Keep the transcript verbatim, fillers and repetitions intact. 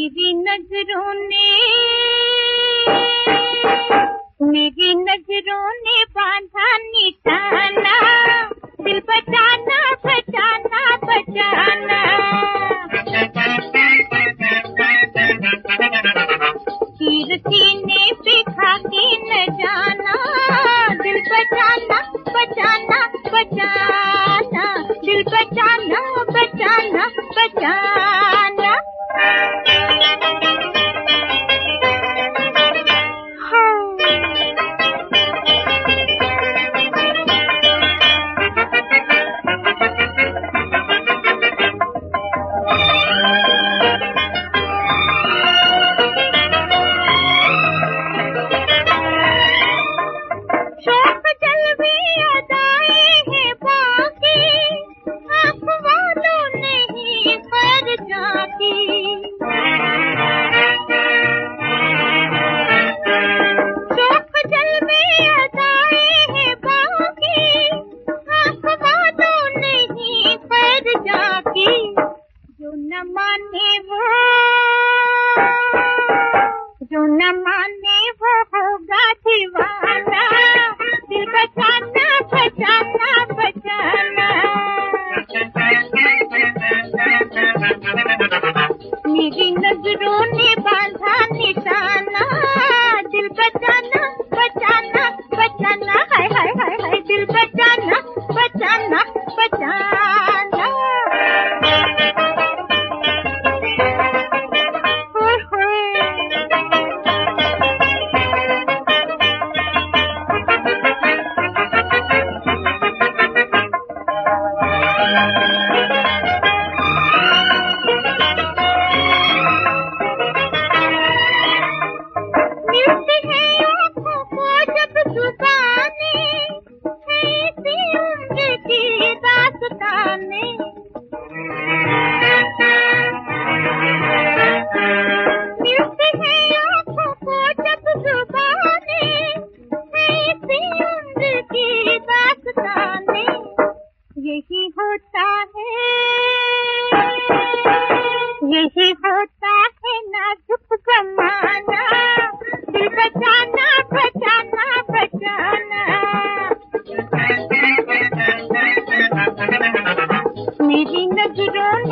मेरी नजरों ने मेरी नजरों ने बांधा निशाना, दिल बचाना बचाना बचाना। तीर सीने पे खा के न जाना, दिल बचाना बचाना बचाना, दिल बचाना बचाना बचाना। जो न माने वो होगा दीवाना, दिल बचाना बचाना बचाना। मेरी नजरों ने बांधा निशाना, दिल बचाना बचाना बचाना। हाय हाय हाय हाय, दिल बचाना बचाना बचाना। यही होता है, यही होता है नाजुक जमाना, दिल बचाना बचाना बचाना। मेरी नजरों